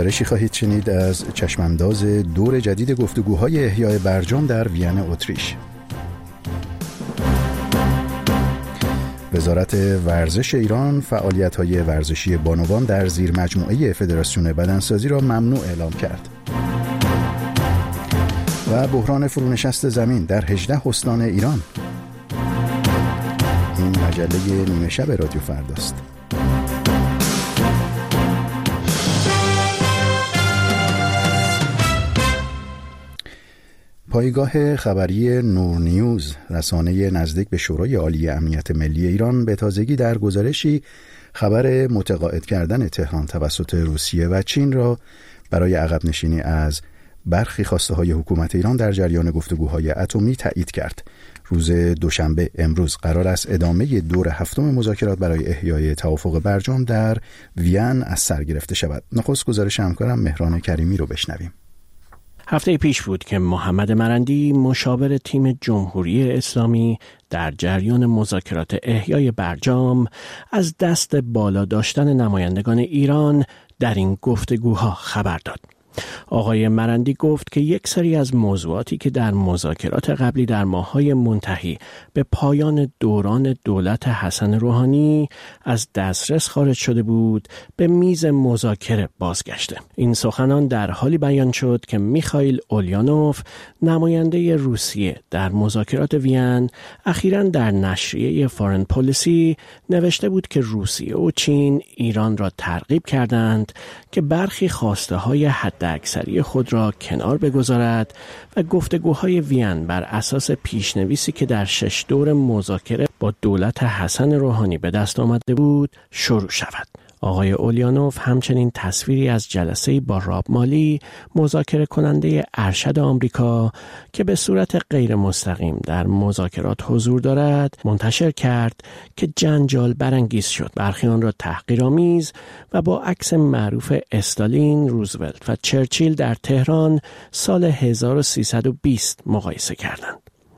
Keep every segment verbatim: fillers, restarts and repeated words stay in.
گزارشی خواهید شنید از چشمانداز دور جدید گفتگوهای احیای برجام در وین اتریش. وزارت ورزش ایران فعالیت‌های ورزشی بانوان در زیر مجموعه فدراسیون بدنسازی را ممنوع اعلام کرد. و بحران فرونشست زمین در هجده استان ایران. این مجله نیمه شب رادیو فرداست. پایگاه خبری نور نیوز، رسانه نزدیک به شورای عالی امنیت ملی ایران، به تازگی در گزارشی خبر متقاعد کردن تهران توسط روسیه و چین را برای عقب نشینی از برخی خواسته های حکومت ایران در جریان گفتگوهای اتمی تایید کرد. روز دوشنبه امروز قرار است ادامه دور هفتم مذاکرات برای احیای توافق برجام در وین از سر گرفته شود. نخست گزارش همکارم مهران کریمی رو بشنویم. هفته پیش بود که محمد مرندی، مشاور تیم جمهوری اسلامی در جریان مذاکرات احیای برجام، از دست بالا داشتن نمایندگان ایران در این گفتگوها خبر داد. آقای مرندی گفت که یک سری از موضوعاتی که در مذاکرات قبلی در ماه‌های منتهی به پایان دوران دولت حسن روحانی از دسترس خارج شده بود، به میز مذاکره بازگشته. این سخنان در حالی بیان شد که میخائیل اولیانوف، نماینده روسیه در مذاکرات وین، اخیراً در نشریه فارن پالیسی نوشته بود که روسیه و چین ایران را ترغیب کردند که برخی خواسته های حد اکثری خود را کنار بگذارد و گفتگوهای وین بر اساس پیشنویسی که در شش دور مذاکره با دولت حسن روحانی به دست آمده بود شروع شود. آقای اولیانوف همچنین تصویری از جلسه‌ای با راب مالی، مذاکره کننده ارشد آمریکا که به صورت غیر مستقیم در مذاکرات حضور دارد، منتشر کرد که جنجال برانگیز شد. برخی آن را تحقیرآمیز و با عکس معروف استالین، روزولت و چرچیل در تهران سال هزار و سیصد و بیست مقایسه کردند.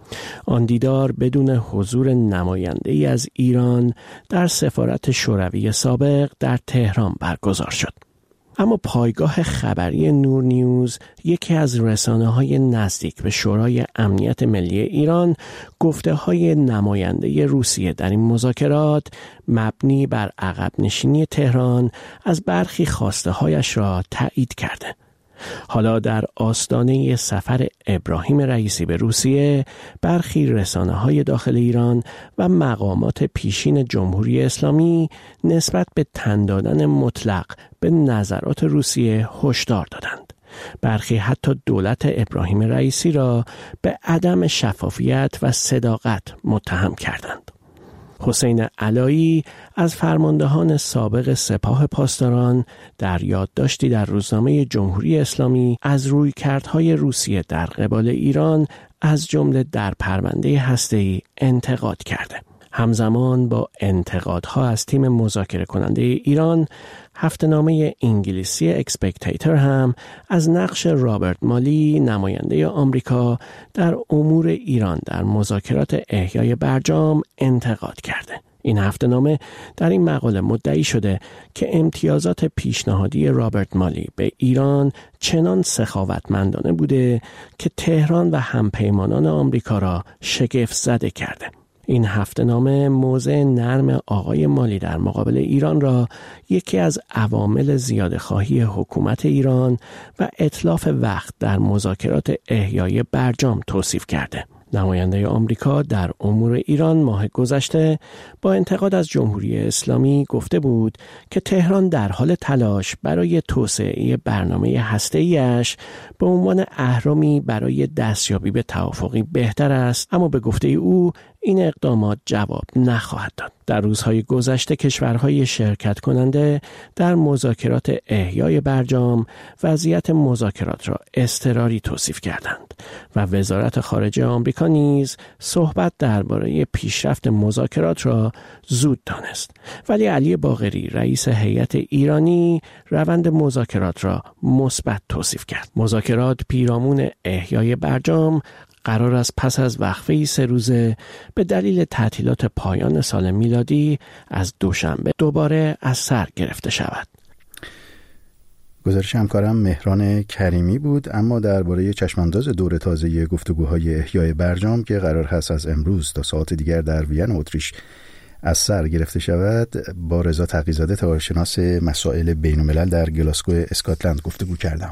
آن دیدار بدون حضور نماینده‌ای از ایران در سفارت شوروی سابق در تهران برگزار شد. اما پایگاه خبری نور نیوز، یکی از رسانه‌های نزدیک به شورای امنیت ملی ایران، گفته‌های نماینده روسیه در این مذاکرات مبنی بر عقب نشینی تهران از برخی خواسته‌هایش را تایید کرده. حالا در آستانه سفر ابراهیم رئیسی به روسیه، برخی رسانه‌های داخل ایران و مقامات پیشین جمهوری اسلامی نسبت به تن دادن مطلق به نظرات روسیه هشدار دادند. برخی حتی دولت ابراهیم رئیسی را به عدم شفافیت و صداقت متهم کردند. حسین علایی از فرماندهان سابق سپاه پاسداران در یادداشتی در روزنامه جمهوری اسلامی از رویکردهای روسیه در قبال ایران، از جمله در پرونده هسته‌ای، انتقاد کرده. همزمان با انتقادها از تیم مذاکره کننده ایران، هفته‌نامه انگلیسی اکسپکتیتر هم از نقش رابرت مالی، نماینده آمریکا در امور ایران در مذاکرات احیای برجام، انتقاد کرده. این هفته‌نامه در این مقاله مدعی شده که امتیازات پیشنهادی رابرت مالی به ایران چنان سخاوتمندانه بوده که تهران و همپیمانان آمریکا را شگفت زده کرده. این هفته‌نامه موضع نرم آقای مالی در مقابل ایران را یکی از عوامل زیاده‌خواهی حکومت ایران و اتلاف وقت در مذاکرات احیای برجام توصیف کرده. نماینده آمریکا در امور ایران ماه گذشته با انتقاد از جمهوری اسلامی گفته بود که تهران در حال تلاش برای توسعه برنامه هسته‌ایش به عنوان اهرمی برای دستیابی به توافقی بهتر است، اما به گفته او این اقدامات جواب نخواهد داد. در روزهای گذشته کشورهای شرکت کننده در مذاکرات احیای برجام وضعیت مذاکرات را اضطراری توصیف کردند و وزارت خارجه آمریکا نیز صحبت درباره پیشرفت مذاکرات را زود دانست. ولی علی باقری، رئیس هیئت ایرانی، روند مذاکرات را مثبت توصیف کرد. مذاکرات پیرامون احیای برجام قرار است پس از وقفه‌ای سه روزه به دلیل تعطیلات پایان سال میلادی از دوشنبه دوباره از سر گرفته شود. گزارش همکارم مهران کریمی بود. اما درباره چشمانداز دور تازه گفتگوهای احیای برجام که قرار هست از امروز تا ساعت دیگر در وین اتریش از سر گرفته شود، با رضا تقی‌زاده تاریخ‌شناس مسائل بین‌الملل در گلاسگو اسکاتلند گفتگو کردم.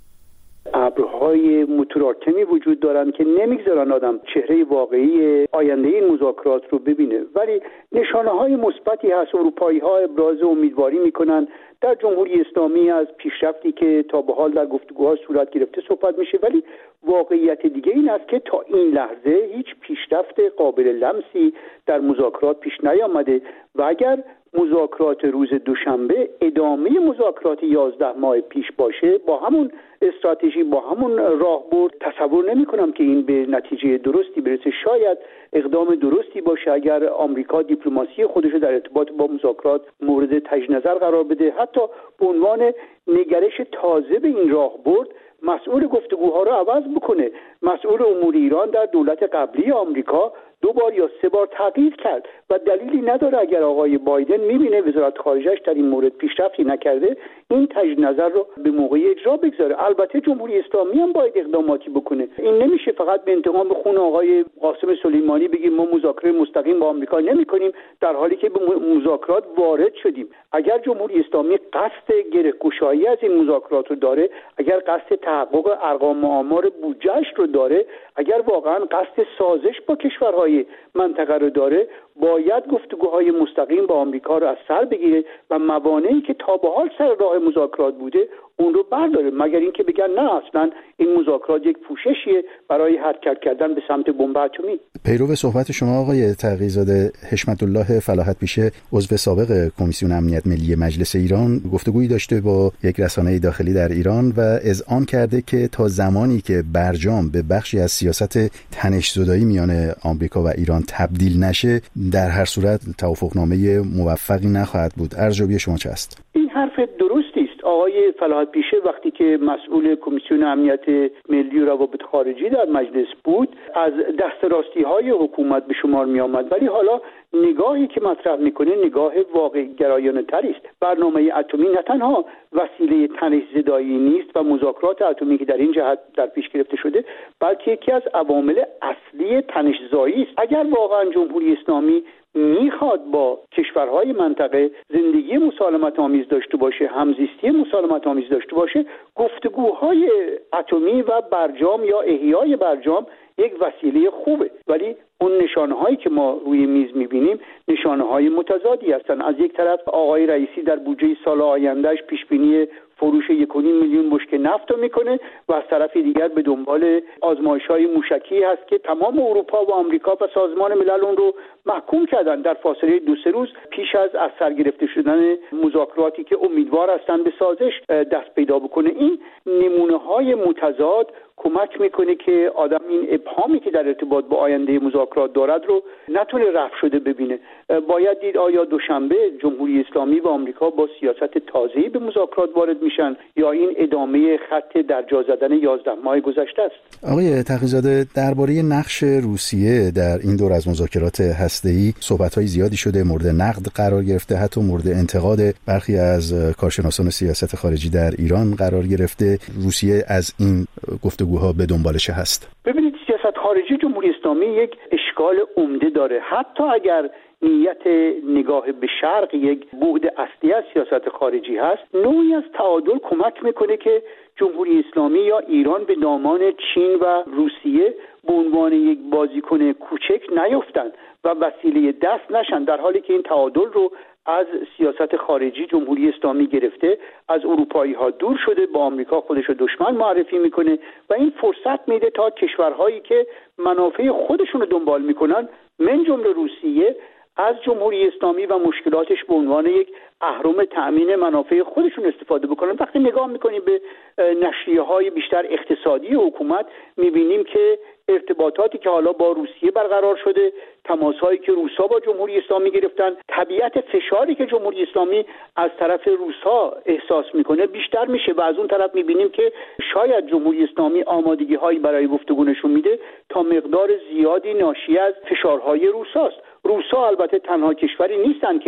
ابرهای متراکمی وجود دارن که نمیگذارن آدم چهره واقعی آینده این مذاکرات رو ببینه، ولی نشانه‌های مثبتی هست. اروپایی‌ها ابراز امیدواری میکنن. در جمهوری اسلامی از پیشرفتی که تا به حال در گفتگوها صورت گرفته صحبت میشه، ولی واقعیت دیگه این است که تا این لحظه هیچ پیشرفت قابل لمسی در مذاکرات پیش نیامده و اگر مذاکرات روز دوشنبه ادامه مذاکرات یازده ماه پیش باشه با همون استراتژی، با همون راهبرد، تصور نمی کنم که این به نتیجه درستی برسه. شاید اقدام درستی باشه اگر آمریکا دیپلماسی خودش در ارتباط با مذاکرات مورد تجدید قرار بده، حتی به عنوان نگرش تازه به این راهبرد مسئول گفتگوها رو عوض بکنه. مسئول امور ایران در دولت قبلی آمریکا دو بار یا سه بار تغییر کرد و دلیلی نداره اگر آقای بایدن میبینه وزارت خارجه‌اش در این مورد پیشرفتی نکرده این تجدید نظر رو به موقعی اجرا بگذاره. البته جمهوری اسلامی هم باید اقداماتی بکنه. این نمیشه فقط به انتقام به خون آقای قاسم سلیمانی بگیم ما مذاکره مستقیم با آمریکا نمی‌کنیم در حالی که به مذاکرات وارد شدیم. اگر جمهوری اسلامی قصد گره‌گشایی از این مذاکرات رو داره، اگر قصد تحقق ارقام آمار بودجه‌اش رو داره، اگر واقعا قصد سازش با کشورهای منطقه رو داره، باید گفتگوهای مستقیم با آمریکا رو از سر بگیره و موانعی که تا به حال سر راه مذاکرات بوده اون رو برداره، مگر اینکه بگن نه اصلا این مذاکرات یک پوششیه برای حرکت کردن به سمت بمب اتمی. پیرو صحبت شما آقای تقی‌زاده، حشمت الله فلاحت پیشه عضو سابق کمیسیون امنیت ملی مجلس ایران گفتگویی داشته با یک رسانه داخلی در ایران و اذعان کرده که تا زمانی که برجام به بخشی از سیاست تنش‌زدایی میان آمریکا و ایران تبدیل نشه در هر صورت توافقنامه موفقی نخواهد بود. ارزیابی شما چه است؟ این حرف درستی است. آقای فلاحت پیشه وقتی که مسئول کمیسیون امنیت ملی و روابط خارجی در مجلس بود از دست راستی های حکومت به شمار می آمد، ولی حالا نگاهی که مطرح میکنه نگاه واقع گرایانه تری است. برنامه اتمی نه تنها وسیله تنش‌زدایی نیست و مذاکرات اتمی که در این جهت در پیش گرفته شده، بلکه یکی از عوامل اصلی تنش‌زایی است. اگر واقعا جمهوری اسلامی میخواد با کشورهای منطقه زندگی مسالمت آمیز داشته باشه، همزیستی مسالمت آمیز داشته باشه، گفتگوهای اتمی و برجام یا احیای برجام یک وسیله خوبه، ولی اون نشانه‌هایی که ما روی میز می‌بینیم نشانه‌های متضادی هستن. از یک طرف آقای رئیسی در بودجه سال آیندهش پیشبینی فروش یک و نیم میلیون بشکه نفت رو میکنه و از طرف دیگر به دنبال آزمایش‌های موشکی هست که تمام اروپا و آمریکا و سازمان ملل اون رو محکوم کردن در فاصله دو سه روز پیش از از سر گرفته شدن مذاکراتی که امیدوار هستن به سازش دست پیدا بکنه. این نمونه‌های متضاد کمک میکنه که آدم این ابهامی که در ارتباط با آینده مذاکرات دارد رو نتونه رفع شده ببینه. باید دید آیا دوشنبه جمهوری اسلامی و آمریکا با سیاست تازه‌ای به مذاکرات وارد میشن یا این ادامه خط درجا زدن یازده ماه گذشته است. آقای تقی‌زاده، درباره نقش روسیه در این دور از مذاکرات هسته‌ای صحبت‌های زیادی شده، مورد نقد قرار گرفته، حتی مورد انتقاد برخی از کارشناسان سیاست خارجی در ایران قرار گرفته. روسیه از این گفتگوها به دنبالش هست. ببینید سیاست خارجی جمهوری اسلامی یک اشکال عمده داره. حتی اگر نیت نگاه به شرق یک بعد اصلی از سیاست خارجی هست، نوعی از تعادل کمک میکنه که جمهوری اسلامی یا ایران به دامان چین و روسیه به عنوان یک بازیکن کوچک نیفتن و وسیله دست نشن، در حالی که این تعادل رو از سیاست خارجی جمهوری اسلامی گرفته، از اروپایی ها دور شده، با آمریکا خودش رو دشمن معرفی میکنه و این فرصت میده تا کشورهایی که منافع خودشون رو دنبال میکنن من جمله روسیه از جمهوری اسلامی و مشکلاتش به عنوان یک اهرم تأمین منافع خودشون استفاده بکنن. وقتی نگاه میکنیم به نشریه های بیشتر اقتصادی حکومت میبینیم که ارتباطاتی که حالا با روسیه برقرار شده، تماس‌هایی که روس‌ها با جمهوری اسلامی گرفتن، طبیعت فشاری که جمهوری اسلامی از طرف روس‌ها احساس میکنه بیشتر میشه و از اون طرف میبینیم که شاید جمهوری اسلامی آمادگی‌هایی برای گفتگو نشون میده تا مقدار زیادی ناشی از فشارهای روس‌هاست. روس‌ها البته تنها کشوری نیستن که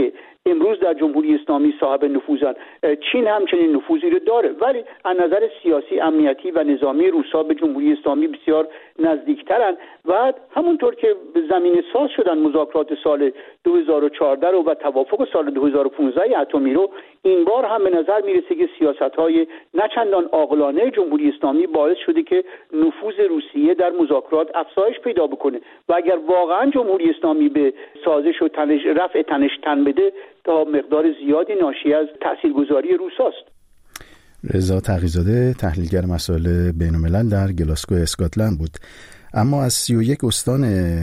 امروز در جمهوری اسلامی صاحب نفوذن. چین همچنین نفوذی رو داره، ولی از نظر سیاسی، امنیتی و نظامی روس‌ها به جمهوری اسلامی بسیار نزدیکترن و همونطور که زمینه ساز شدن مذاکرات سال دو هزار و چهارده رو و توافق سال دو هزار و پانزده اتمی رو، این بار هم به نظر میرسه که سیاست‌های نچندان عاقلانه جمهوری اسلامی باعث شده که نفوذ روسیه در مذاکرات افزایش پیدا بکنه و اگر واقعا جمهوری اسلامی به سازش و تنش رفع تنش تن بده، تا مقدار زیادی ناشی از تاثیرگذاری روساست. رضا تقی‌زاده تحلیلگر مسائل بین‌الملل در گلاسگو اسکاتلند بود. اما از سی و یک استان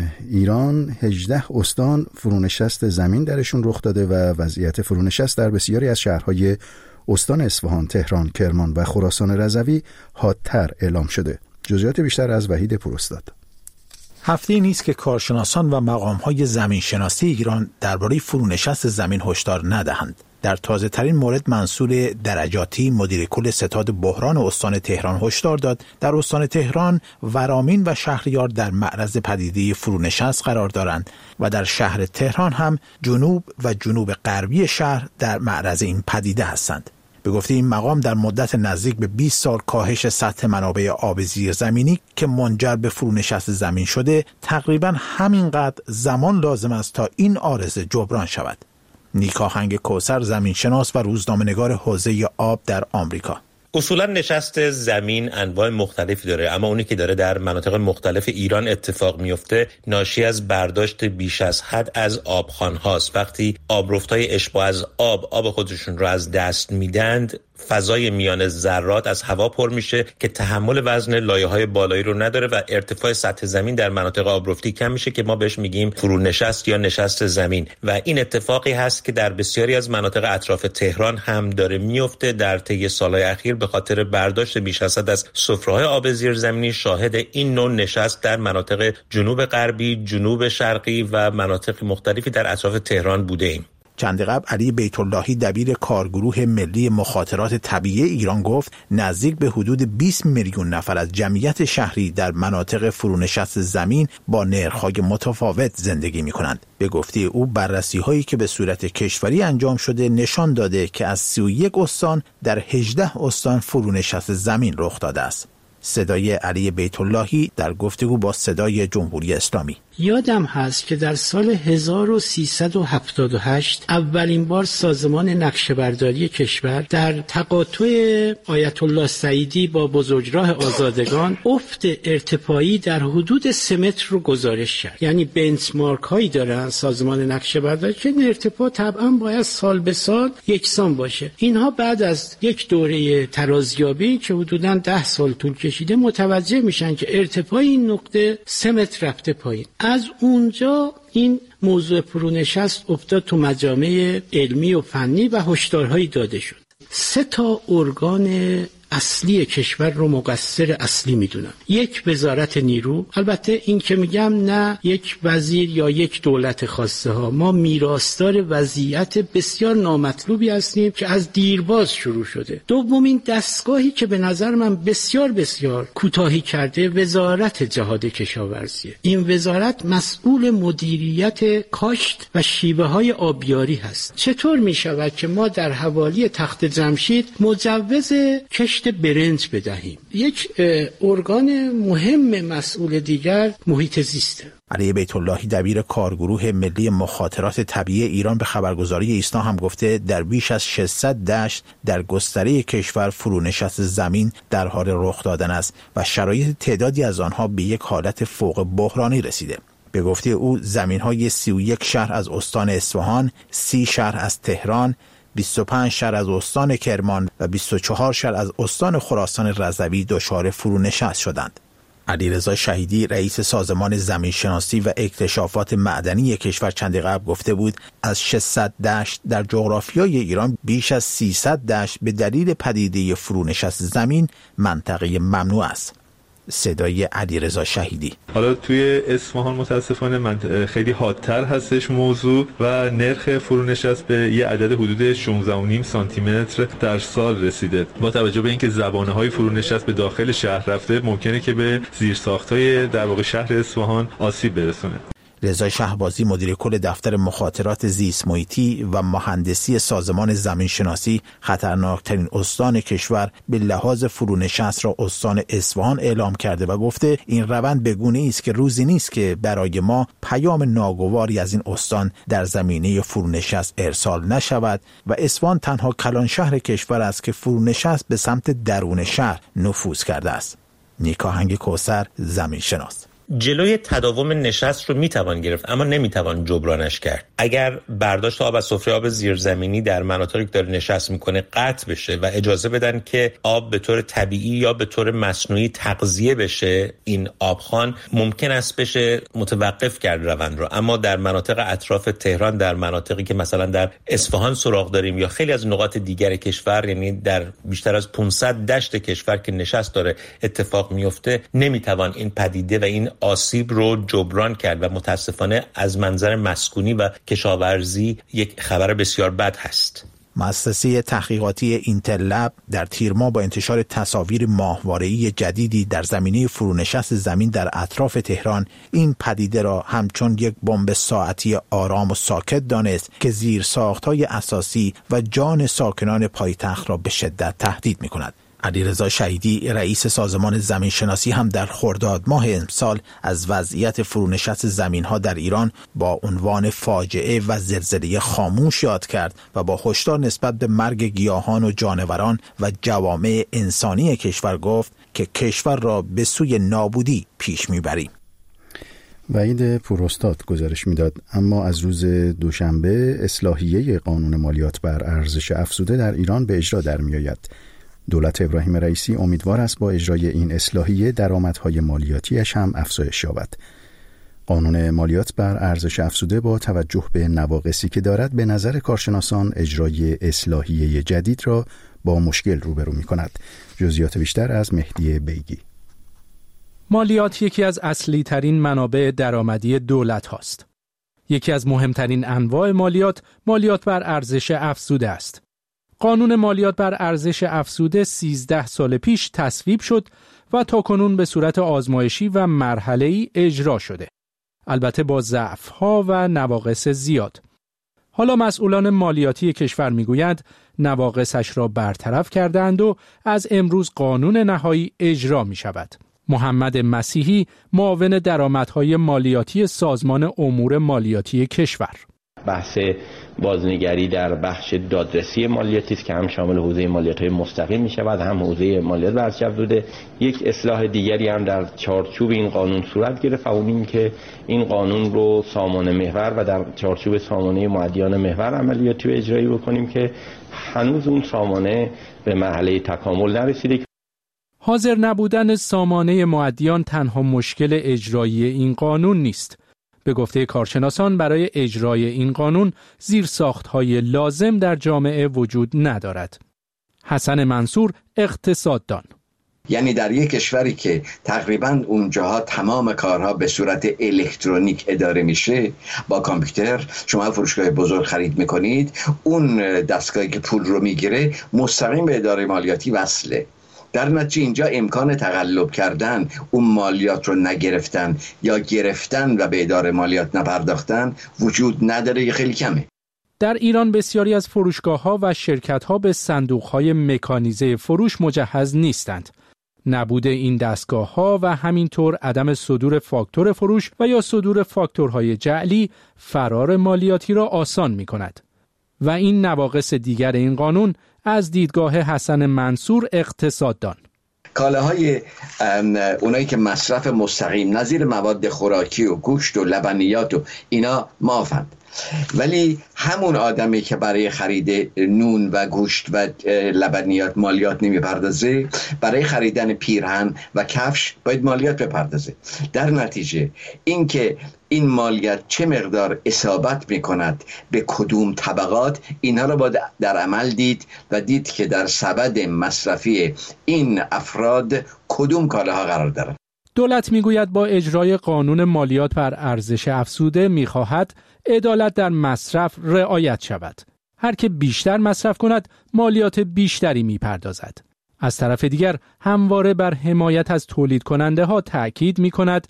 ایران هجده استان فرونشست زمین درشون رخ داده و وضعیت فرونشست در بسیاری از شهرهای استان اصفهان، تهران، کرمان و خراسان رضوی حادتر اعلام شده. جزئیات بیشتر از وحید پوراستاد. هفته‌ای نیست که کارشناسان و مقام‌های زمینشناسی ایران درباره فرونشست زمین هشدار ندهند. در تازه ترین مورد منصور درجاتی مدیر کل ستاد بحران استان تهران هشدار داد در استان تهران ورامین و شهریار در معرض پدیده فرونشست قرار دارند و در شهر تهران هم جنوب و جنوب غربی شهر در معرض این پدیده هستند. به گفته این مقام در مدت نزدیک به بیست سال کاهش سطح منابع آب زیرزمینی که منجر به فرونشست زمین شده، تقریباً همینقدر زمان لازم است تا این عارضه جبران شود. نیکا هنگ کوثر زمینشناس و روزنامه‌نگار حوزه آب در آمریکا: اصولا نشست زمین انواع مختلفی داره، اما اونی که داره در مناطق مختلف ایران اتفاق میفته ناشی از برداشت بیش از حد از آبخوان هاست. وقتی آبرفتای اشباع از آب آب خودشون رو از دست میدند، فضای میان ذرات از هوا پر میشه که تحمل وزن لایه‌های بالایی رو نداره و ارتفاع سطح زمین در مناطق آبرفتی کم میشه که ما بهش میگیم فرونشست یا نشست زمین. و این اتفاقی هست که در بسیاری از مناطق اطراف تهران هم داره میفته. در طی سالهای اخیر به خاطر برداشت بیش از حد از سفره‌های آب زیرزمینی شاهد این نوع نشست در مناطق جنوب غربی، جنوب شرقی و مناطق مختلفی در اطراف تهران بوده ایم. چند قبل علی بیت اللهی دبیر کارگروه ملی مخاطرات طبیعی ایران گفت نزدیک به حدود بیست میلیون نفر از جمعیت شهری در مناطق فرونشست زمین با نرخ‌های متفاوت زندگی می‌کنند. به گفته او بررسی‌هایی که به صورت کشوری انجام شده نشان داده که از سی و یک استان در هجده استان فرونشست زمین رخ داده است. صدای علی بیت اللهی در گفتگو با صدای جمهوری اسلامی: یادم هست که در سال هزار و سیصد و هفتاد و هشت اولین بار سازمان نقشه‌برداری کشور در تقاطع آیت الله سعیدی با بزرگراه آزادگان افت ارتفاعی در حدود سه متر رو گزارش کرد. یعنی بنچمارک هایی دارن سازمان نقشه‌برداری که این ارتفاع طبعا باید سال به سال یکسان باشه. اینها بعد از یک دوره ترازیابی که حدوداً ده سال طول کشیده متوجه میشن که ارتفاع این نقطه سه متر رفته پایین. از اونجا این موضوع فرونشست افتاد تو مجامع علمی و فنی و هشدارهایی داده شد. سه تا ارگان اصلی کشور رو مقصر اصلی میدونم. یک وزارت نیرو، البته این که میگم نه یک وزیر یا یک دولت خاصه ها، ما میراثدار وضعیت بسیار نامطلوبی هستیم که از دیرباز شروع شده. دومین دستگاهی که به نظر من بسیار بسیار کوتاهی کرده وزارت جهاد کشاورزیه. این وزارت مسئول مدیریت کاشت و شیوه های آبیاری هست. چطور میشود که ما در حوالی تخت جمشید مجوز کشت برنج بدهیم؟ یک ارگان مهم مسئول دیگر محیط زیسته. علی بیت اللهی دبیر کارگروه ملی مخاطرات طبیعی ایران به خبرگزاری ایسنا هم گفته در بیش از ششصد دشت در گستره کشور فرونشست زمین در حال رخ دادن است و شرایط تعدادی از آنها به یک حالت فوق بحرانی رسیده. به گفته او زمین‌های سی و یک شهر از استان اصفهان، سی شهر از تهران، بیست و پنج شهر از استان کرمان و بیست و چهار شهر از استان خراسان رضوی دچار فرونشست شدند. علیرضا شهیدی رئیس سازمان زمینشناسی و اکتشافات معدنی کشور چندی قبل گفته بود از ششصد دشت در جغرافیای ایران بیش از سیصد دشت به دلیل پدیده فرونشست زمین منطقه ممنوع است. صدای علیرضا شهیدی: حالا توی اصفهان متاسفانه من خیلی حادتر هستش موضوع و نرخ فرونشست به یه عدد حدود شانزده و نیم سانتی متر در سال رسیده. با توجه به اینکه زبانه‌های فرونشست به داخل شهر رفته، ممکنه که به زیرساخت‌های در واقع شهر اصفهان آسیب برسونه. رضا شهبازی مدیر کل دفتر مخاطرات زیست محیطی و مهندسی سازمان زمینشناسی خطرناکترین استان کشور به لحاظ فرونشست را استان اصفهان اعلام کرده و گفته این روند به گونه‌ای است که روزی نیست که برای ما پیام ناگواری از این استان در زمینه فرونشست ارسال نشود و اصفهان تنها کلان شهر کشور است که فرونشست به سمت درون شهر نفوذ کرده است. نیکاهنگ کوثر، زمینشناس. جلوی تداوم نشست رو میتوان گرفت اما نمیتوان جبرانش کرد. اگر برداشت آب از سفره آب زیرزمینی در مناطقی که داره نشست میکنه قطع بشه و اجازه بدن که آب به طور طبیعی یا به طور مصنوعی تغذیه بشه، این آبخوان ممکن است بشه متوقف کرد روند رو. اما در مناطق اطراف تهران، در مناطقی که مثلا در اصفهان سراغ داریم یا خیلی از نقاط دیگر کشور، یعنی در بیشتر از پانصد دشت کشور که نشست داره اتفاق میفته، نمیتوان این پدیده و این آسیب رو جبران کرد و متاسفانه از منظر مسکونی و کشاورزی یک خبر بسیار بد هست. مؤسسه تحقیقاتی اینتل لب در تیر ماه با انتشار تصاویر ماهواره‌ای جدیدی در زمینه فرونشست زمین در اطراف تهران این پدیده را همچون یک بمب ساعتی آرام و ساکت دانست که زیرساخت‌های اساسی و جان ساکنان پایتخت را به شدت تهدید می‌کند. علیرضا شهیدی رئیس سازمان زمینشناسی هم در خرداد ماه امسال از وضعیت فرونشست زمین‌ها در ایران با عنوان فاجعه و زلزله خاموش یاد کرد و با هشدار نسبت به مرگ گیاهان و جانوران و جوامع انسانی کشور گفت که کشور را به سوی نابودی پیش می‌بریم. وحید پوراستاد گزارش میداد. اما از روز دوشنبه اصلاحیه قانون مالیات بر ارزش افزوده در ایران به اجرا در می‌آید. دولت ابراهیم رئیسی امیدوار است با اجرای این اصلاحیه درآمدهای مالیاتیش هم افزایش یابد. قانون مالیات بر ارزش افزوده با توجه به نواقصی که دارد به نظر کارشناسان اجرای اصلاحیه جدید را با مشکل روبرو می‌کند. جزئیات بیشتر از مهدی بیگی. مالیات یکی از اصلی ترین منابع درآمدی دولت هاست. یکی از مهمترین انواع مالیات مالیات بر ارزش افزوده است. قانون مالیات بر ارزش افزوده سیزده سال پیش تصویب شد و تاکنون به صورت آزمایشی و مرحله‌ای اجرا شده. البته با ضعف‌ها و نواقص زیاد. حالا مسئولان مالیاتی کشور میگویند نواقصش را برطرف کردند و از امروز قانون نهایی اجرا می شود. محمد مسیحی معاون درآمدهای مالیاتی سازمان امور مالیاتی کشور: بحث بازنگری در بخش دادرسی مالیاتی است که هم شامل حوزه مالیات‌های مستقیم می‌شود، هم حوزه مالیات بر ارزش افزوده. یک اصلاح دیگری هم در چارچوب این قانون صورت گرفت، اون این که این قانون رو سامانه محور و در چارچوب سامانه مؤدیان محور عملیاتی و اجرایی بکنیم که هنوز اون سامانه به مرحله تکامل نرسیده. حاضر نبودن سامانه مؤدیان تنها مشکل اجرایی این قانون نیست. به گفته کارشناسان برای اجرای این قانون زیرساخت‌های لازم در جامعه وجود ندارد. حسن منصور، اقتصاددان: یعنی در یک کشوری که تقریباً اونجاها تمام کارها به صورت الکترونیک اداره میشه، با کامپیوتر شما فروشگاه بزرگ خرید میکنید، اون دستگاهی که پول رو میگیره مستقیم به اداره مالیاتی وصله. در نتیجه اینجا امکان تقلب کردن، اون مالیات رو نگرفتن یا گرفتن و به اداره مالیات نپرداختن وجود نداره یا خیلی کمه. در ایران بسیاری از فروشگاه‌ها و شرکت‌ها به صندوق‌های مکانیزه فروش مجهز نیستند. نبود این دستگاه‌ها و همینطور عدم صدور فاکتور فروش و یا صدور فاکتورهای جعلی فرار مالیاتی را آسان می‌کند. و این نواقص دیگر این قانون از دیدگاه حسن منصور، اقتصاددان: کالاهای اونایی که مصرف مستقیم نظیر مواد خوراکی و گوشت و لبنیات و اینا معافند، ولی همون آدمی که برای خرید نون و گوشت و لبنیات مالیات نمیپردازه، برای خریدن پیرهن و کفش باید مالیات بپردازه. در نتیجه اینکه این مالیات چه مقدار اصابت میکند به کدوم طبقات، اینها رو باید در عمل دید و دید که در سبد مصرفی این افراد کدوم کالاها قرار دارند. دولت میگوید با اجرای قانون مالیات بر ارزش افزوده میخواهد عدالت در مصرف رعایت شود. هر که بیشتر مصرف کند مالیات بیشتری میپردازد. از طرف دیگر همواره بر حمایت از تولید کننده ها تأکید می کند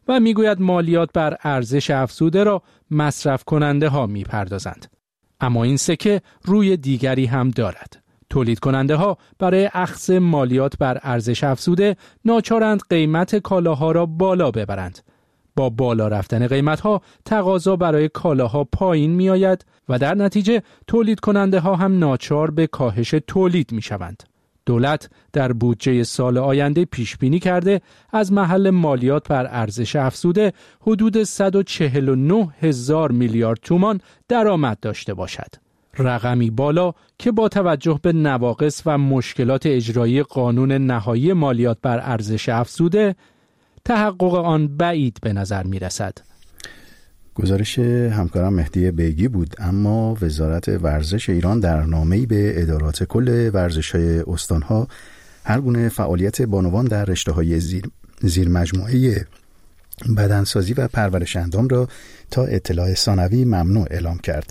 و میگوید مالیات بر ارزش افزوده را مصرف کننده ها میپردازند. اما این سکه روی دیگری هم دارد. تولید کننده ها برای اخذ مالیات بر ارزش افزوده ناچارند قیمت کالاها را بالا ببرند. با بالا رفتن قیمت ها تقاضا برای کالاها پایین می آید و در نتیجه تولید کننده ها هم ناچار به کاهش تولید می شوند. دولت در بودجه سال آینده پیش بینی کرده از محل مالیات بر ارزش افزوده حدود صد و چهل و نه هزار میلیارد تومان درآمد داشته باشد. رقمی بالا که با توجه به نواقص و مشکلات اجرایی قانون نهایی مالیات بر ارزش افزوده تحقق آن بعید به نظر می رسد. گزارش همکارم مهدی بیگی بود. اما وزارت ورزش ایران در نامه‌ای به ادارات کل ورزش‌های استان‌ها هر گونه فعالیت بانوان در رشته‌های زیر, زیر مجموعه بدنسازی و پرورش اندام را تا اطلاع ثانوی ممنوع اعلام کرد.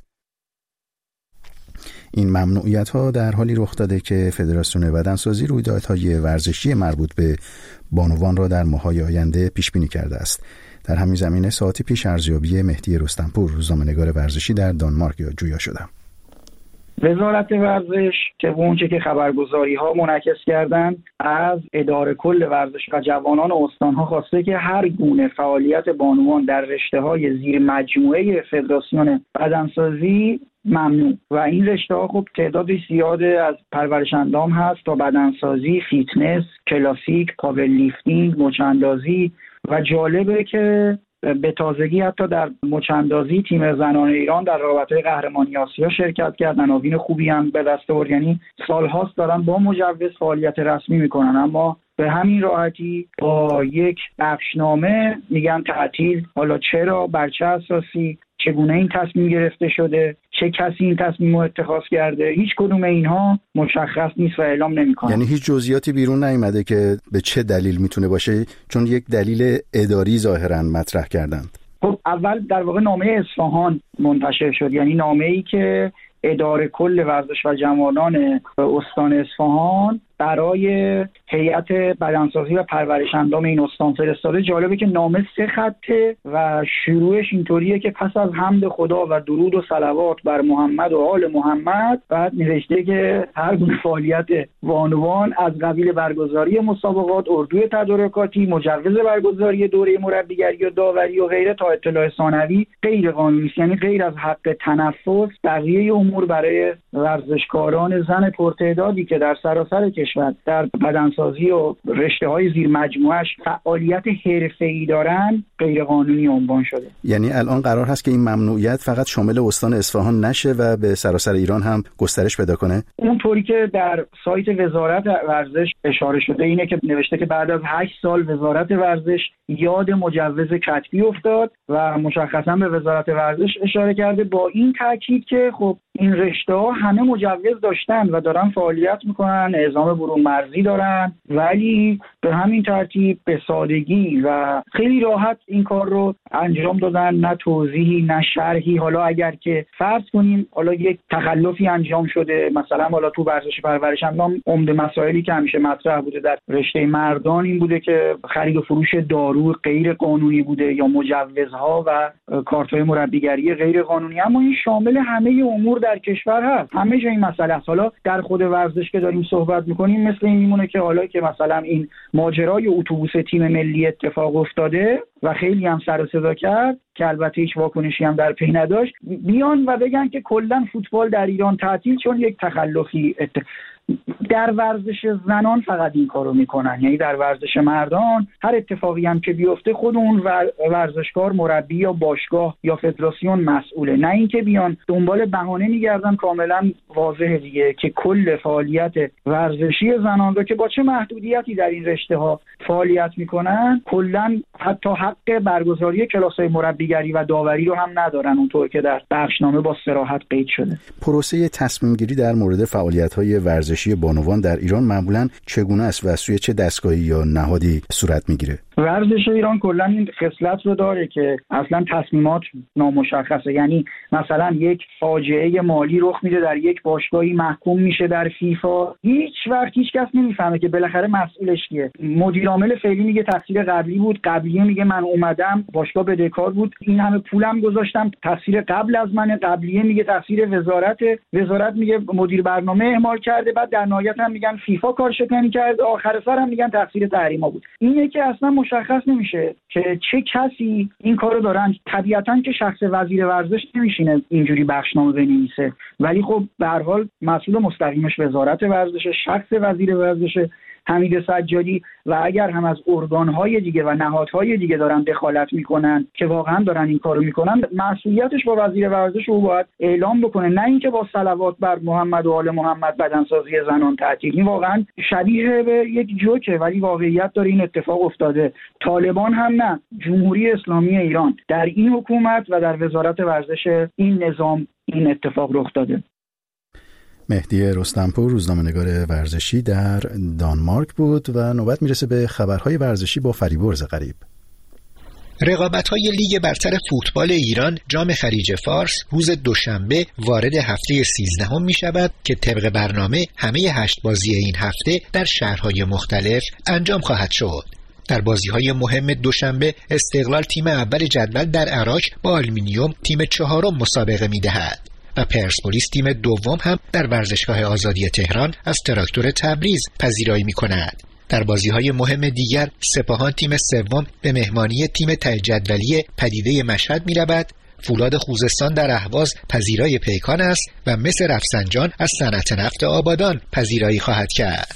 این ممنوعیت‌ها در حالی رخ داده که فدراسیون بدنسازی رویدادهای ورزشی مربوط به بانوان را در ماه‌های آینده پیش بینی کرده است. در همین زمینه ساعتی پیش ارزیابی مهدی رستمپور، روزنامه‌نگار ورزشی در دانمارک جویا شدم. وزارت ورزش که اونچه که خبرگزاری ها منعکس کردن از اداره کل ورزش و جوانان استان ها خواسته که هر گونه فعالیت بانوان در رشته های زیر مجموعه فدراسیون بدنسازی ممنوع و این رشته ها خب تعدادی زیاده از پرورش اندام هست تا بدنسازی، فیتنس، کلاسیک، پاور لیفتینگ، مچاندازی و جالبه که به تازگی حتی در مچاندازی تیم زنان ایران در رابطه قهرمانی آسیا شرکت کرد. عناوین خوبی هم به دست آورد. یعنی سالهاست دارن با مجوز فعالیت رسمی میکنن اما به همین راحتی با یک بخشنامه میگن تعطیل. حالا چرا، بر چه اساسی، چگونه این تصمیم گرفته شده، چه کسی این تصمیم رو اتخاذ کرده، هیچ کدوم اینها مشخص نیست و اعلام نمی‌کنه. یعنی هیچ جزئیاتی بیرون نیامده که به چه دلیل میتونه باشه، چون یک دلیل اداری ظاهراً مطرح کردند. خب اول در واقع نامه اصفهان منتشر شد، یعنی نامه‌ای که اداره کل ورزش و جوانان استان اصفهان برای هیئت بدنسازی و پرورش اندام این استان فرستاده. جالبه که نامه سه خطه و شروعش اینطوریه که پس از حمد خدا و درود و صلوات بر محمد و آل محمد، بعد نوشته که هر گونه فعالیت بانوان از قبیل برگزاری مسابقات، اردوی تدارکاتی، مجوز برگزاری دوره مربیگری و داوری و غیره تا اطلاع ثانوی غیر قانونی است. یعنی غیر از حق تنفس بقیه امور برای ورزشکاران زن پرتعدادی که در سراسر کشور در بدنسازی و رشته‌های زیر مجموعه‌اش فعالیت حرفه‌ای دارن غیر قانونی عنوان شده. یعنی الان قرار هست که این ممنوعیت فقط شامل استان اصفهان نشه و به سراسر ایران هم گسترش پیدا کنه؟ اونطوری که در سایت وزارت ورزش اشاره شده اینه که نوشته که بعد از هشت سال وزارت ورزش یاد مجوز کتبی افتاد و مشخصا به وزارت ورزش اشاره کرده با این تاکید که خب این رشته‌ها همه مجوز داشتن و دارن فعالیت میکنن، اعزام برون مرزی دارن، ولی به همین ترتیب به سادگی و خیلی راحت این کار رو انجام دادن، نه توضیحی نه شرحی. حالا اگر که فرض کنیم حالا یک تخلفی انجام شده، مثلا حالا تو ورزش پرورش اندام عمده مسائلی که همیشه مطرح بوده در رشته مردان این بوده که خرید و فروش دارو غیر قانونی بوده یا مجوزها و کارت‌های مربیگری غیر قانونی، اما این شامل همه امور در کشور هست. همه جا این مسئله است. حالا در خود ورزش که داریم صحبت می‌کنیم مثل این میمونه که حالا که مثلا این ماجرای اتوبوس تیم ملی اتفاق افتاده و خیلی هم سر و صدا کرد که البته هیچ واکنشی هم در پی نداشت، بیان و بگن که کلا فوتبال در ایران تعطیل چون یک تخلفی ات... در ورزش زنان فقط این کارو میکنن. یعنی در ورزش مردان هر اتفاقی هم که بیفته خود اون ورزشکار، مربی یا باشگاه یا فدراسیون مسئوله، نه اینکه بیان دنبال بهانه میگردن. کاملا واضحه دیگه که کل فعالیت ورزشی زنان رو که با چه محدودیتی در این رشته ها فعالیت میکنن، کلا حتی حق برگزاری کلاس‌های مربیگری و داوری رو هم ندارن، اونطور که در بخشنامه با صراحت قید شده. پروسه تصمیم گیری در مورد فعالیت‌های ورزشی بانوان در ایران معمولاً چگونه است و از سوی چه دستگاهی یا نهادی صورت میگیره؟ ورزش ایران کلا این خصلت رو داره که اصلا تصمیمات نامشخصه. یعنی مثلا یک فاجعه مالی رخ میده در یک باشگاهی، محکوم میشه در فیفا، هیچ وقت هیچ کس نمیفهمه که بالاخره مسئولش کیه. مدیر عامل فعلی میگه تقصیر قبلی بود، قبلیه میگه من اومدم باشگاه بدهکار بود، این همه پولم گذاشتم، تقصیر قبل از من، قبلیه میگه تقصیر وزارت، وزارت میگه مدیر برنامه اهمال کرده، بعد در نهایت هم میگن فیفا کارشکنی کرد، آخر سر هم میگن تقصیر تحریما بود. اینه که اصلا مشخص نمیشه که چه کسی این کارو دارن. طبیعتاً که شخص وزیر ورزش نمیشینه اینجوری بخشنامه بنویسه، ولی خب به هر حال مسئول مستقیمش وزارت ورزش، شخص وزیر ورزش حمید سجادی، و اگر هم از ارگان‌های دیگه و نهادهای دیگه دارن دخالت میکنن که واقعا دارن این کارو میکنن، مسئولیتش با وزیر ورزش رو باید اعلام بکنه، نه اینکه با صلوات بر محمد و آل محمد بدنسازی زنان تعطیل. این واقعا شبیه به یک جوکه، ولی واقعیت داره این اتفاق افتاده. طالبان هم نه، جمهوری اسلامی ایران در این حکومت و در وزارت ورزش این نظام این اتفاق رخ داده. مهدی رستمپور، روزنامه‌نگار ورزشی در دانمارک بود و نوبت میرسه به خبرهای ورزشی با فریبرز غریب. رقابت‌های لیگ برتر فوتبال ایران جام خلیج فارس روز دوشنبه وارد هفته سیزدهم می‌شود که طبق برنامه همه هشت بازی این هفته در شهرهای مختلف انجام خواهد شد. در بازی‌های مهم دوشنبه استقلال تیم اول جدول در عراق با آلومینیوم تیم چهارم مسابقه می‌دهد و پرسپولیس تیم دوم هم در ورزشگاه آزادی تهران از تراکتور تبریز پذیرایی می‌کند. در بازی‌های مهم دیگر سپاهان تیم سوم به مهمانی تیم ته جدولی پدیده مشهد می‌رود، فولاد خوزستان در اهواز پذیرای پیکان است و مس رفسنجان از صنعت نفت آبادان پذیرایی خواهد کرد.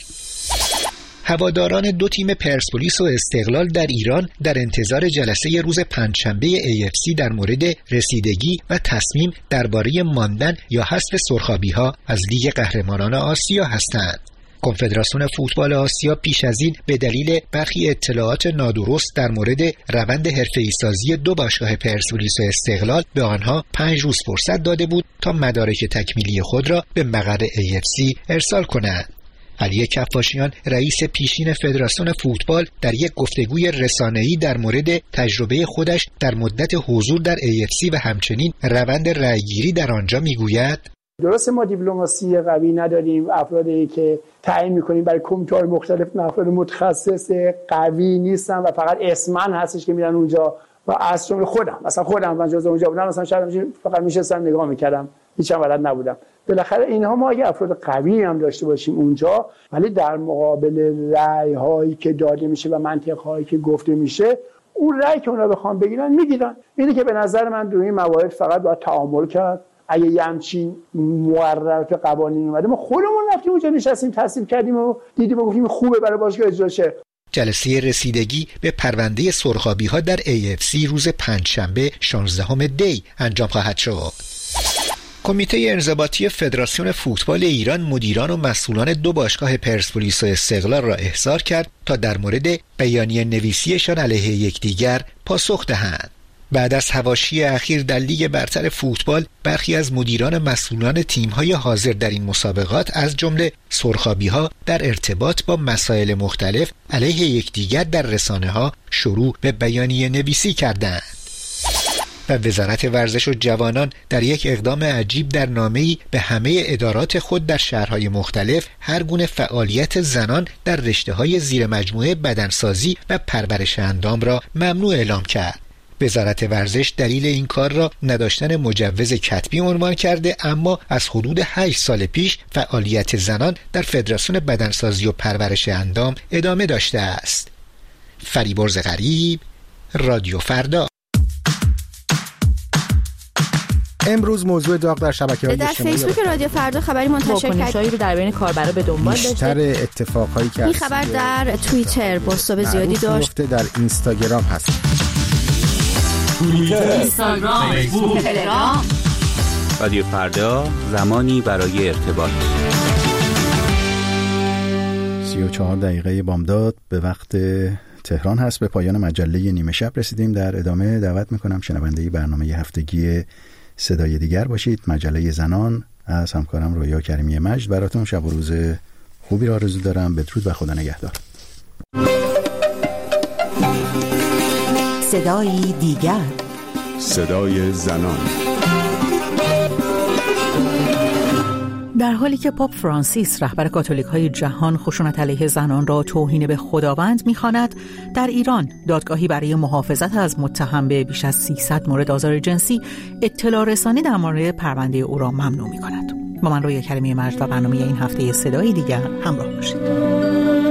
هواداران دو تیم پرسپولیس و استقلال در ایران در انتظار جلسه روز پنجشنبه ای اف سی در مورد رسیدگی و تصمیم درباره ماندن یا حذف سرخابی‌ها از لیگ قهرمانان آسیا هستند. کنفدراسیون فوتبال آسیا پیش از این به دلیل برخی اطلاعات نادرست در مورد روند حرفه‌ای سازی دو باشگاه پرسپولیس و استقلال به آنها پنج روز فرصت داده بود تا مدارک تکمیلی خود را به مقر ای اف سی ارسال کنند. علی کفاشیان رئیس پیشین فدراسیون فوتبال در یک گفتگوی رسانه‌ای در مورد تجربه خودش در مدت حضور در ای اف سی و همچنین روند رأیگیری در آنجا میگوید: درسته ما دیپلماسی قوی نداریم، افرادی که تعیین می‌کنیم برای کمیته‌های مختلف افراد متخصص قوی نیستن و فقط اسماً هستش که میرن اونجا و از جمله خودم مثلا خودم من جزء اونجا بودم، مثلا شاید فقط میشستم نگاه می‌کردم، هیچ هم بلد نبودم. بالاخره اینها ما اگه افراد قوی هم داشته باشیم اونجا، ولی در مقابل رأی هایی که داده میشه و منطق هایی که گفته میشه، اون رأی که اونا بخوام بگیرن میگیرن. اینه که به نظر من در این موارد فقط باید تعامل کرد. اگه یه همچین مقررات قوانین اومده، ما خودمون رفتیم اونجا نشستیم تصمیم کردیم و دیدیم و گفتیم خوبه برای باشگاه اجرا شه. جلسه رسیدگی به پرونده سرخابی‌ها در ای اف سی روز پنجشنبه شانزدهم دی انجام خواهد شد. کمیته انضباطی فدراسیون فوتبال ایران مدیران و مسئولان دو باشگاه پرسپولیس و استقلال را احضار کرد تا در مورد بیانیه نویسیشان علیه یکدیگر پاسخ دهند. بعد از حواشی اخیر در لیگ برتر فوتبال، برخی از مدیران مسئولان تیم‌های حاضر در این مسابقات از جمله سرخابی‌ها در ارتباط با مسائل مختلف علیه یکدیگر در رسانه‌ها شروع به بیانیه نویسی کردند. و وزارت ورزش و جوانان در یک اقدام عجیب در نامه‌ای به همه ادارات خود در شهرهای مختلف هر گونه فعالیت زنان در رشته‌های زیر مجموعه بدنسازی و پرورش اندام را ممنوع اعلام کرد. وزارت ورزش دلیل این کار را نداشتن مجوز کتبی عنوان کرده، اما از حدود هشت سال پیش فعالیت زنان در فدراسیون بدنسازی و پرورش اندام ادامه داشته است. فریبرز غریب، رادیو فردا. امروز موضوع داغ در شبکه‌های در فیسبوک رادیو فردا خبری منتشر کرد رو در بین کاربرا به دنبال داشته. بیشتر اتفاقایی که این خبر در توییتر بازتاب زیادی داشت. در اینستاگرام هست. توییتر، اینستاگرام، فیسبوک، تلگرام. رادیو فردا، زمانی برای ارتباط. سی و چهار دقیقه بامداد به وقت تهران هست. به پایان مجله نیمه شب رسیدیم. در ادامه دعوت میکنم شنونده برنامه هفتگی صدای دیگر باشید. مجله زنان از همکارم رویا کریمی مجد. براتون شب و روز خوبی را آرزو دارم. بدرود و خدا نگهدار. صدایی دیگر، صدای زنان. در حالی که پاپ فرانسیس رهبر کاتولیک‌های جهان خشونت علیه زنان را توهین به خداوند می‌خواند، در ایران دادگاهی برای محافظت از متهم به بیش از سیصد مورد آزار جنسی اطلاع رسانی در مورد پرونده او را ممنوع می‌کند. با من رویا کریمی مجد و برنامه این هفته صدای دیگر همراه باشید.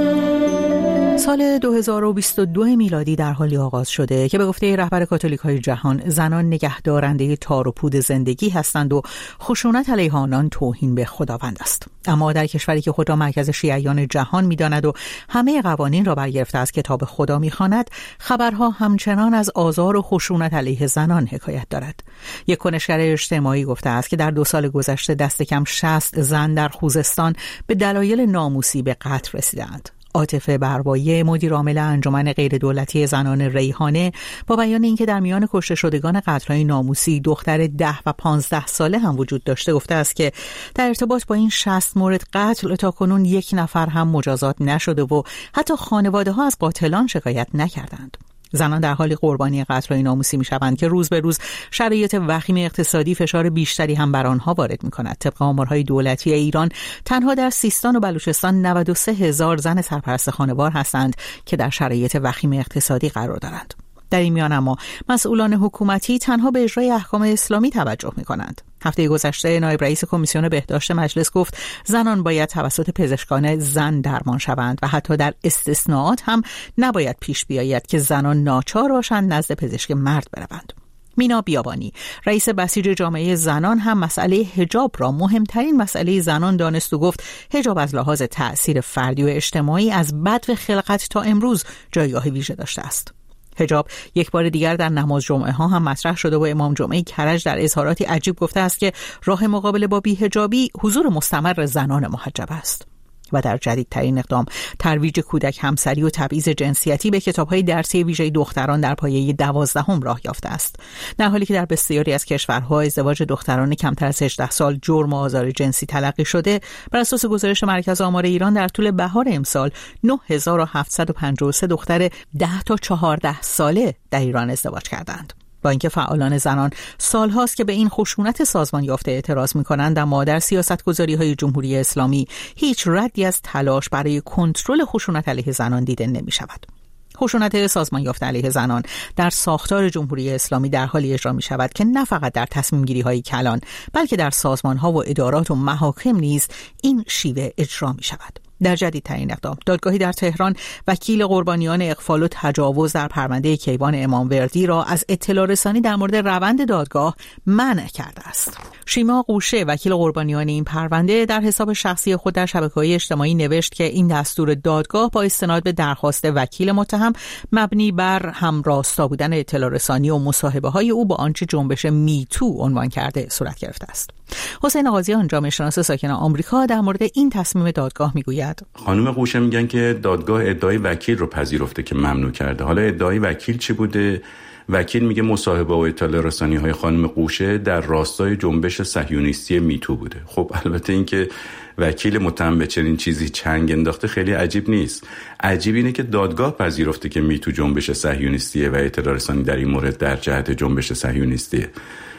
سال دو هزار و بیست و دو میلادی در حالی آغاز شده که به گفته رهبر کاتولیک‌های جهان زنان نگهدارنده تار و پود زندگی هستند و خشونت علیه آنان توهین به خداوند است. اما در کشوری که خود را مرکز شیعیان جهان می‌داند و همه قوانین را برگرفته از کتاب خدا می‌خواند، خبرها همچنان از آزار و خشونت علیه زنان حکایت دارد. یک کنشگر اجتماعی گفته است که در دو سال گذشته دست کم شصت زن در خوزستان به دلایل ناموسی به قتل رسیدند. عاطفه بربایی، مدیر عامل انجمن غیر دولتی زنان ریحانه، با بیان اینکه در میان کشته شدگان قتل‌های ناموسی دختر ده و پانزده ساله هم وجود داشته، گفته است که در ارتباط با این شصت مورد قتل تاکنون یک نفر هم مجازات نشده و حتی خانواده‌ها از قاتلان شکایت نکردند. زنان در حال قربانی قتل‌های ناموسی می‌شوند که روز به روز شرایط وخیم اقتصادی فشار بیشتری هم بر آنها وارد می‌کند. طبق آمارهای دولتی ایران تنها در سیستان و بلوچستان نود و سه هزار زن سرپرست خانوار هستند که در شرایط وخیم اقتصادی قرار دارند. در این میان اما مسئولان حکومتی تنها به اجرای احکام اسلامی توجه می‌کنند. هفته گذشته نایب رئیس کمیسیون بهداشت مجلس گفت زنان باید توسط پزشکان زن درمان شوند و حتی در استثناءات هم نباید پیش بیاید که زنان ناچار باشند نزد پزشک مرد بروند. مینا بیابانی، رئیس بسیج جامعه زنان، هم مسئله حجاب را مهمترین مسئله زنان دانست و گفت حجاب از لحاظ تأثیر فردی و اجتماعی از بدو خلقت تا امروز جایگاه ویژه داشته است. حجاب یک بار دیگر در نماز جمعه ها هم مطرح شده و امام جمعه کرج در اظهاراتی عجیب گفته است که راه مقابله با بی‌حجابی حضور مستمر زنان محجب است. و در جدیدترین اقدام ترویج کودک همسری و تبعیض جنسیتی به کتاب‌های درسی ویژه دختران در پایه دوازدهم راه یافته است. در حالی که در بسیاری از کشورها ازدواج دختران کمتر از هجده سال جرم و آزار جنسی تلقی شده، بر اساس گزارش مرکز آمار ایران در طول بهار امسال نه هزار و هفتصد و پنجاه و سه دختر ده تا چهارده ساله در ایران ازدواج کردند. با اینکه فعالان زنان سالهاست که به این خشونت سازمان یافته اعتراض می‌کنند، اما در سیاست‌گذاری‌های جمهوری اسلامی هیچ ردی از تلاش برای کنترل خشونت علیه زنان دیده نمی‌شود. خشونت سازمان یافته علیه زنان در ساختار جمهوری اسلامی در حالی اجرا می‌شود که نه فقط در تصمیم‌گیری‌های کلان، بلکه در سازمان‌ها و ادارات و محاکم نیز این شیوه اجرا می‌شود. در جدیدترین اقدام دادگاهی در تهران وکیل قربانیان اغفال و تجاوز در پرونده کیوان اماموردی را از اطلاع رسانی در مورد روند دادگاه منع کرده است. شیما قوشه، وکیل قربانیان این پرونده، در حساب شخصی خود در شبکه‌های اجتماعی نوشت که این دستور دادگاه با استناد به درخواست وکیل متهم مبنی بر همراستا بودن اطلاع رسانی و مصاحبه‌های او با آنچه جنبش میتو عنوان کرده صورت گرفته است. حسین قاضیان، جامعه شناس ساکن آمریکا، در مورد این تصمیم دادگاه میگوید: خانم قوشه میگن که دادگاه ادعای وکیل رو پذیرفته که ممنوع کرده. حالا ادعای وکیل چی بوده؟ وکیل میگه مصاحبه و اطلاع رسانی های خانم قوشه در راستای جنبش صهیونیستی میتو بوده. خب البته این که وکیل متهم به چنین چیزی چنگ انداخته خیلی عجیب نیست. عجیب اینه که دادگاه پذیرفته که میتو جنبش صهیونیستیه و اطلاع رسانی در این مورد در جهت جنبش صهیونیستیه.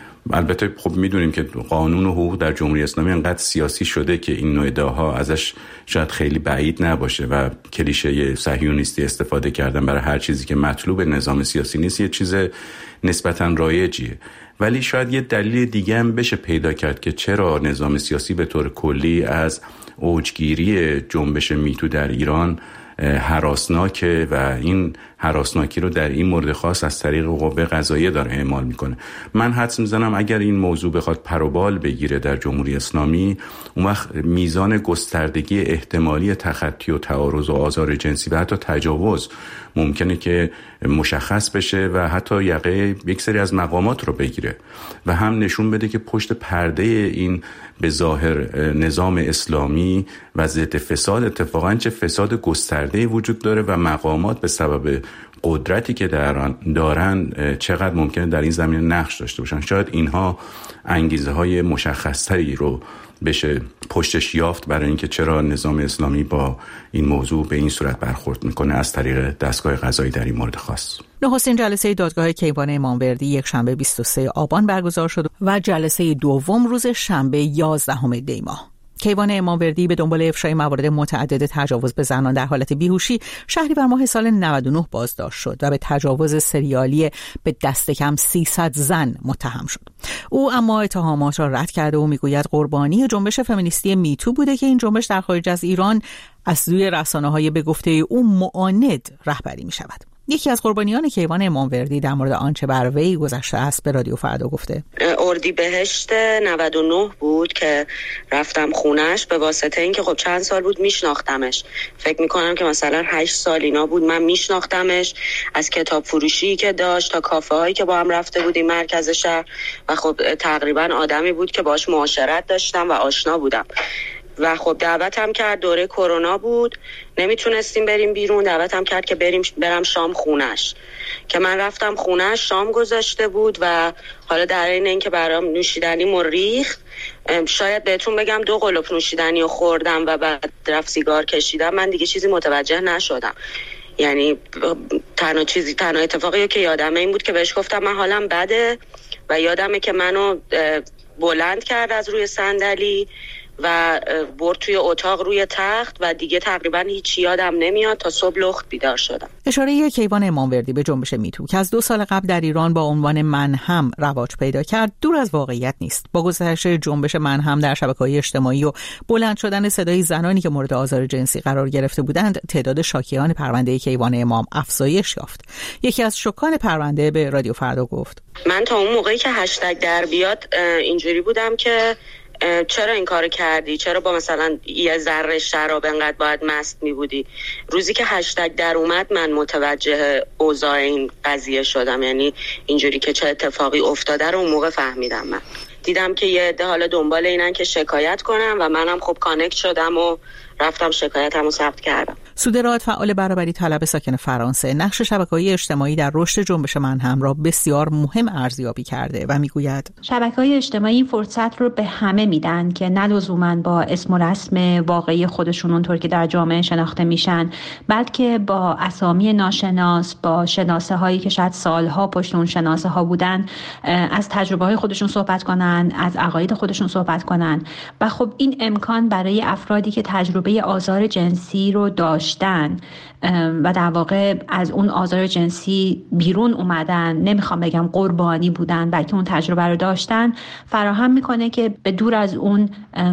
البته خب میدونیم که قانون و حقوق در جمهوری اسلامی انقدر سیاسی شده که این نوع ادعاها ازش شاید خیلی بعید نباشه و کلیشه صهیونیستی استفاده کردن برای هر چیزی که مطلوب نظام سیاسی نیست یه چیز نسبتاً رایجیه. ولی شاید یه دلیل دیگه هم بشه پیدا کرد که چرا نظام سیاسی به طور کلی از اوجگیری جنبش میتو در ایران هراسناکه و این هراسناکی رو در این مورد خاص از طریق قوه قضاییه داره اعمال میکنه. من حدس میزنم اگر این موضوع بخواد پر و بال بگیره در جمهوری اسلامی، اون وقت میزان گستردگی احتمالی تخطی و تعارض و آزار جنسی و حتی تجاوز ممکنه که مشخص بشه و حتی یقه یک سری از مقامات رو بگیره و هم نشون بده که پشت پرده این به ظاهر نظام اسلامی و ضد فساد اتفاقا چه فساد گسترده وجود داره و مقامات به سبب قدرتی که در دارن چقدر ممکنه در این زمینه نقش داشته باشن. شاید اینها انگیزه های مشخصتری رو بشه پشتش یافت برای اینکه چرا نظام اسلامی با این موضوع به این صورت برخورد میکنه از طریق دستگاه قضایی در این مورد خاص. نخستین جلسه دادگاه کیوان اماموردی یک شنبه بیست و سوم آبان برگزار شد و جلسه دوم روز شنبه یازدهم دی ماه. کیوان اماموردی به دنبال افشای موارد متعدد تجاوز به زنان در حالت بیهوشی شهریور ماه سال نود و نه بازداشت شد و به تجاوز سریالی به دست کم سیصد زن متهم شد. او اما اتهامات را رد کرده و میگوید قربانی جنبش فمینیستی میتو بوده که این جنبش در خارج از ایران از سوی رسانه‌های به گفته او معاند رهبری می‌شود. یکی از قربانیان کیوان اماموردی در مورد آنچه بر وی گذشته است به رادیو فردا گفته: اردیبهشت نود و نه بود که رفتم خونش به واسطه اینکه خب چند سال بود میشناختمش. فکر میکنم که مثلا هشت سال اینا بود من میشناختمش، از کتاب فروشی که داشت تا کافه هایی که با هم رفته بودیم مرکز شهر، و خب تقریبا آدمی بود که باش معاشرت داشتم و آشنا بودم. و خب دعوتم کرد، دوره کرونا بود، نمیتونستیم بریم بیرون، دعوتم کرد که بریم برم شام خونش، که من رفتم خونش، شام گذاشته بود و حالا در این اینکه برام نوشیدنی مریخت، شاید بهتون بگم دو قلوپ نوشیدنی رو خوردم و بعد رفت سیگار کشیدم، من دیگه چیزی متوجه نشدم. یعنی تنها چیزی تنها اتفاقی که یادمه این بود که بهش گفتم من حالم بده، و یادمه که منو بلند کرد از روی صندلی و برد توی اتاق روی تخت و دیگه تقریبا هیچ یادم نمیاد تا صبح لخت بیدار شدم. اشاره کیوان اماموردی به جنبش میتو که از دو سال قبل در ایران با عنوان من هم رواج پیدا کرد دور از واقعیت نیست. با گسترش جنبش من هم در شبکه‌های اجتماعی و بلند شدن صدای زنانی که مورد آزار جنسی قرار گرفته بودند، تعداد شاکیان پرونده کیوان امام افزایش یافت. یکی از شکان پرونده به رادیو فردا گفت: من تا اون موقعی که هشتگ در بیاد اینجوری بودم که چرا این کارو کردی؟ چرا با مثلا یه ذره شراب انقدر باید مست می بودی؟ روزی که هشتگ در اومد من متوجه اوضاع این قضیه شدم، یعنی اینجوری که چه اتفاقی افتاده رو اون موقع فهمیدم. من دیدم که یه عده حالا دنبال اینن که شکایت کنم و منم خب کانکت شدم و رفتم شکایتمو ثبت کردم. سودراد، فعال برابری طلب ساکن فرانسه، نقش شبکه‌های اجتماعی در رشد جنبش من هم را بسیار مهم ارزیابی کرده و میگوید شبکه‌های اجتماعی این فرصت رو به همه میدن که نه لزوماً با اسم و رسم واقعی خودشون اونطور که در جامعه شناخته میشن، بلکه با اسامی ناشناس، با شناسه هایی که شاید سالها پشت اون شناسه ها بودن، از تجربه های خودشون صحبت کنن، از عقاید خودشون صحبت کنن. و خب این امکان برای افرادی که تجربه آزار جنسی رو داشتن و در واقع از اون آزار جنسی بیرون اومدن، نمیخوام بگم قربانی بودن، بلکه اون تجربه رو داشتن، فراهم میکنه که به دور از اون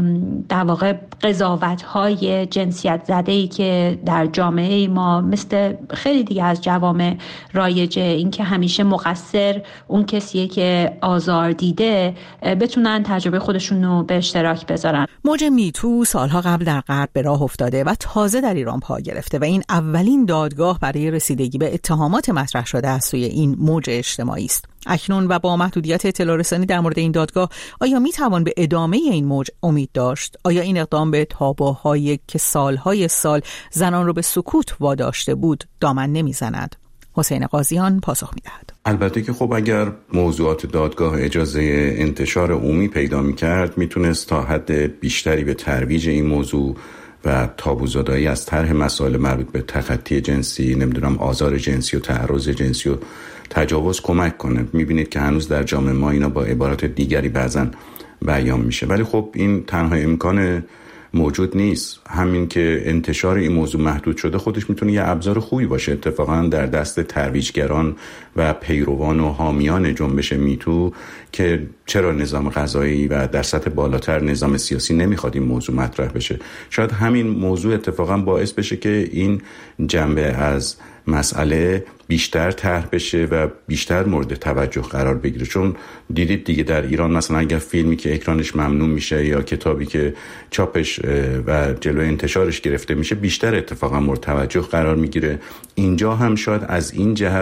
در واقع قضاوت‌های جنسیت زده‌ای که در جامعه ما مثل خیلی دیگه از جوامع رایجه، این که همیشه مقصر اون کسیه که آزار دیده، بتونن تجربه خودشون رو به اشتراک بذارن. موج میتو سالها قبل در غرب به راه افتاده و تازه در ایران پا گرفته و این اولین دادگاه برای رسیدگی به اتهامات مطرح شده از سوی این موج اجتماعی است. اکنون و با محدودیت اطلاع رسانی در مورد این دادگاه، آیا می توان به ادامه این موج امید داشت؟ آیا این اقدام به تابوهایی که سالهای سال زنان رو به سکوت واداشته بود دامن نمیزند؟ حسین قاضیان پاسخ میدهد. البته که خب اگر موضوعات دادگاه اجازه انتشار عمومی پیدا میکرد، میتونست تا حد بیشتری به ترویج این موضوع و تابوزدایی از طرح مسائل مربوط به تخطی جنسی، نمیدونم آزار جنسی و تعرض جنسی و تجاوز کمک کنه. میبینید که هنوز در جامعه ما اینا با عبارات دیگری بعضن بیان میشه، ولی خب این تنها امکان موجود نیست. همین که انتشار این موضوع محدود شده خودش میتونه یه ابزار خوبی باشه. اتفاقا در دست ترویجگران و پیروان و حامیان جنبش میتو که چرا نظام قضایی و در سطح بالاتر نظام سیاسی نمیخواد این موضوع مطرح بشه، شاید همین موضوع اتفاقا باعث بشه که این جنبه از مسئله بیشتر طرح بشه و بیشتر مورد توجه قرار بگیره. چون دیدید دیگه در ایران مثلا اگر فیلمی که اکرانش ممنوع میشه یا کتابی که چاپش و جلوی انتشارش گرفته میشه بیشتر اتفاقا مورد توجه قرار میگیره. اینجا هم شاید از این جهت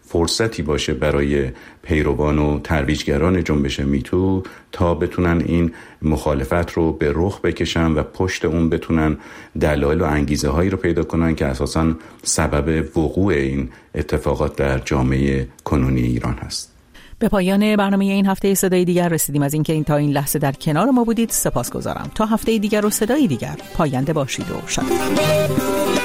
فرصتی باشه برای پیروان و ترویجگران جنبش میتو تا بتونن این مخالفت رو به رخ بکشن و پشت اون بتونن دلایل و انگیزه هایی رو پیدا کنن که اساساً سبب وقوع این اتفاقات در جامعه کنونی ایران هست. به پایان برنامه این هفته صدای دیگر رسیدیم. از اینکه این تا این لحظه در کنار ما بودید سپاسگزارم. تا هفته دیگر و صدای دیگر پاینده باشید و شاد.